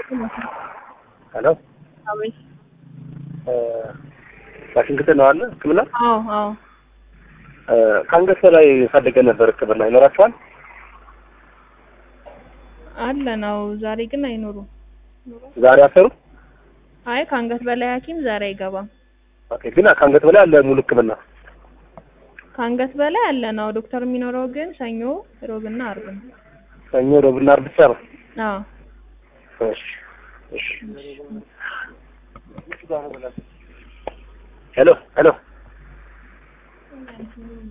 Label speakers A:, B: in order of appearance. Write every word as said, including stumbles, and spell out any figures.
A: ሄሎ
B: አቤት።
A: ዋሽንግተን ነው አለ ህክምና?
B: አዎ አዎ።
A: ከአንገት በላይ ፈልገን ነበር ህክምና ይኖራችኋል?
B: አለ ነው። ዛሬ ግን አይኖሩም።
A: ዛሬ አሰሩ?
B: አይ ከአንገት በላይ ሐኪም ዛሬ አይገባም።
A: ኦኬ። ግን ከአንገት በላይ አለ ሙሉ ህክምና?
B: ከአንገት በላይ አለ ነው። ዶክተር የሚኖረው ግን ሰኞ፣ ሮብና አርብ ነው።
A: ሰኞ፣ ሮብና አርብ ብቻ ነው?
B: አዎ።
A: እሺ እሺ። ሄሎ ሄሎ